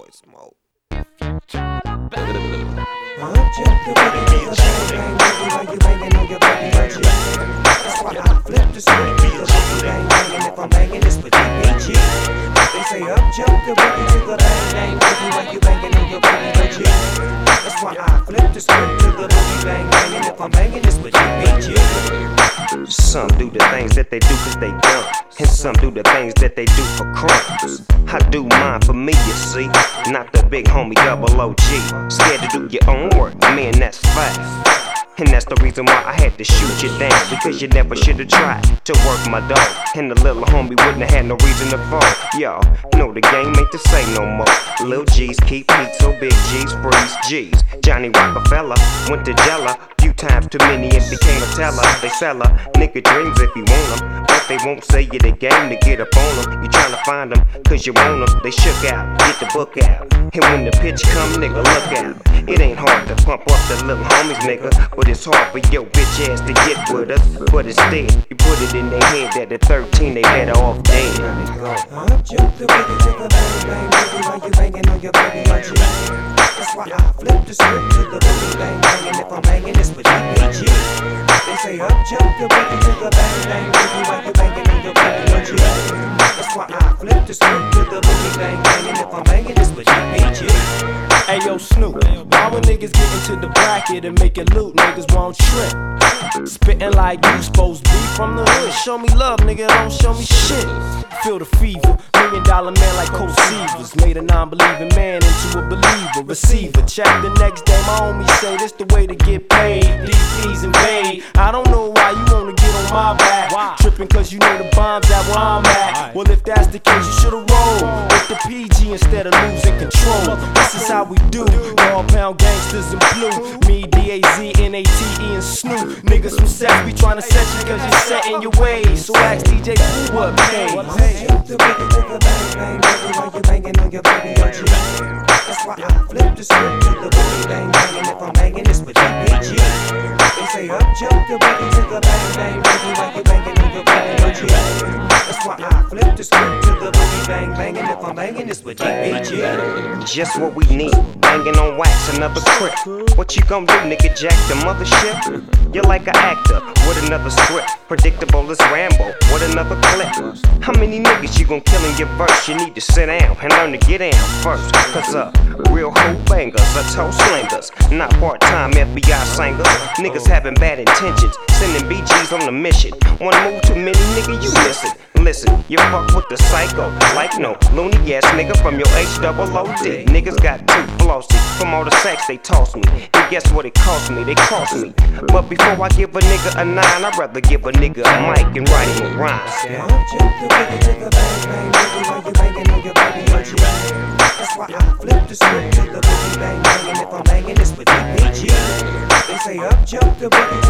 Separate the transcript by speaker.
Speaker 1: boy Smoke. That's why I flip the script to the boogie bang bang, and if I'm banging this with DPG, they say up jump the boogie to the bang bang boogie while you banging on your boogie. That's why I flip the script to the boogie bang bang, and if I'm banging this with DPG. Some do the things that they do cause they dumb, and some do the things that they do for crumbs. I do mine for me, you see, not the big homie double OG. Scared to do your own work, man, that's fact. And that's the reason why I had to shoot you down, because you never should've tried to work my dog. And the little homie wouldn't have had no reason to fall. Y'all know the game ain't the same no more. Lil G's keep heat, so big G's freeze G's. Johnny Rockefeller went to Jella, few times too many and became a teller. They sell her nigga dreams if you want them, but they won't say you the game to get up on them. You tryna find them cause you want them. They shook out, get the book out, and when the pitch come, nigga, look out. It ain't hard to pump up the little homies, nigga, but it's hard for your bitch ass to get with us. But instead, you put it in their head that at 13 they better off dead. Up, jump the boogie to the bang bang boogie while you banging on your baby OG. That's why I flip the script to the boogie bang bang, and if I'm banging this with DPG, they say up, jump the boogie to the bang bang boogie while you banging on your baby OG. That's why I flip the script to the boogie bang bang, and if I'm banging this with DPG.
Speaker 2: Hey yo, Snoop, why when niggas get into the bracket and make it loot, niggas won't trip? Spittin' like you supposed to be from the hood. Show me love, nigga, don't show me shit. Feel the fever, $1 million man like Coach Severs. Made a non-believing man into a believer. Receiver, check the next day, my homies say this the way to get paid. DPs invade, I don't know why you wanna get on my back. Trippin' cause you know the bombs at where I'm at. Well, if that's the case, you should've rolled with the PG instead of losing control. This is how we do, Dog Pound gangsters in blue. Me, DAZ, NATE, and Snoop. Niggas from Seth be tryna set you cause you're set in your ways. So ask DJ who what pays.
Speaker 1: Jump the boogie to the bang bang boogie while you banging on your baby OG. That's why I flip the script to the boogie bang bang, and if I'm banging this with DPG, they say up jump the boogie to the bang bang boogie while you banging on your baby OG. That's why I flip the script to the boogie bang bang, and if I'm banging this with DPG. Just what we need, banging on wax, another crip. What you gon' do, nigga, jack the mothership? You're like an actor with another script, predictable as Rambo with another clip. How many niggas you gon' kill in your verse? You need to sit down and learn to get down first. Cause real hoe bangers are toe slingers, not part-time FBI singers. Niggas having bad intentions, sending BGs on a mission. One move too many, nigga, you miss it. Listen, you fuck with the psycho, like no loony ass nigga from your HOOD. Niggas got too flossy from all the sex they toss me. And guess what it cost me? They cost me. But before I give a nigga a 9, I'd rather give a nigga a mic and write him a rhyme. Jump the boogie to the bang bang boogie while you banging on your baby OG. That's why I flip the script to the boogie bang bang, and if I'm banging this with DPG, they say up jump the boogie